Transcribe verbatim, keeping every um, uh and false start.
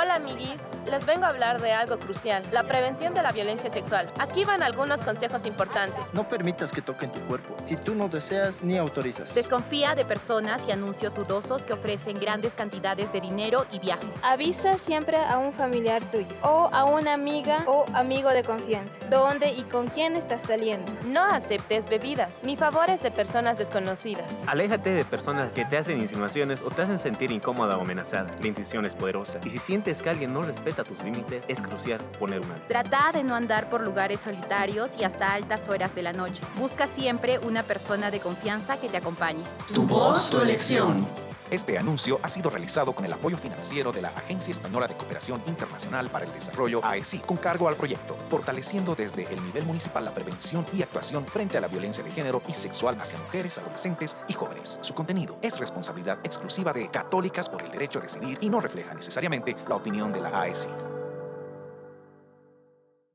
Hola amiguis, les vengo a hablar de algo crucial, la prevención de la violencia sexual. Aquí van algunos consejos importantes. No permitas que toquen tu cuerpo, si tú no deseas ni autorizas. Desconfía de personas y anuncios dudosos que ofrecen grandes cantidades de dinero y viajes. Avisa siempre a un familiar tuyo, o a una amiga o amigo de confianza, dónde y con quién estás saliendo. No aceptes bebidas, ni favores de personas desconocidas. Aléjate de personas que te hacen insinuaciones o te hacen sentir incómoda o amenazada. La intuición es poderosa, y si sientes que alguien no respeta tus límites, es crucial poner un alto. Trata de no andar por lugares solitarios y hasta altas horas de la noche. Busca siempre una persona de confianza que te acompañe. Tu voz, tu elección. Este anuncio ha sido realizado con el apoyo financiero de la Agencia Española de Cooperación Internacional para el Desarrollo, A E C I, con cargo al proyecto, fortaleciendo desde el nivel municipal la prevención y actuación frente a la violencia de género y sexual hacia mujeres, adolescentes y jóvenes. Su contenido es responsabilidad exclusiva de Católicas por el Derecho a Decidir y no refleja necesariamente la opinión de la A E C I.